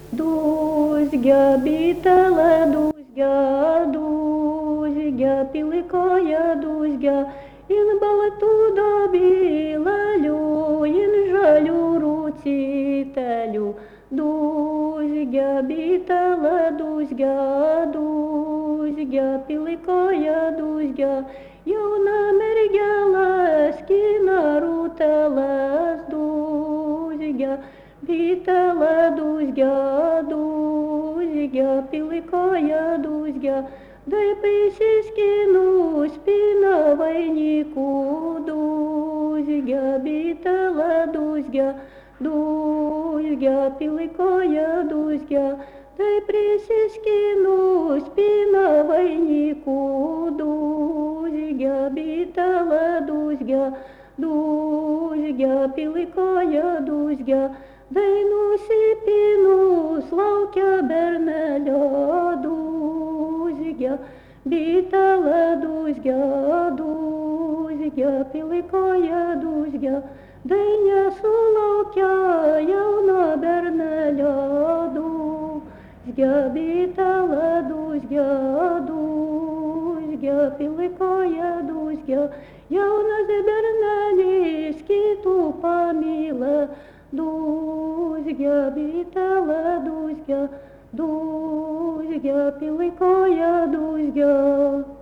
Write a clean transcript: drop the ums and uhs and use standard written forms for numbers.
Dузьга, бітала Дузьга, Дузьга, піликає Дузьга, ін балату добілалю, ін жалю руці телю. Дузьга, бітала Дузьга, Дузьга, піликає Дузьга, юна мергяла, скіна рутала з Дузьга. Бітала Дузьга, Дузьга, піликає Дузьга, дай писіскину спіна войніку. Дузьга, бітала Дузьга, Дузьга, піликає Дузьга, дай присіскину спіна войніку. Дузьга, бітала Дузьга, Дузьга, піликає Дузьга, дай носі піну славкя бернеля. Дузьга, бітала Дузьга, Дузьга, піликає Дузьга, дай не славкя явна бернеля. Дузьга, бітала Дузьга, Дузьга, піликає Дузьга, явна з бернелі скіту паміла. Дузьга, бітала Дузьга, Дузьга, піликає Дузьга.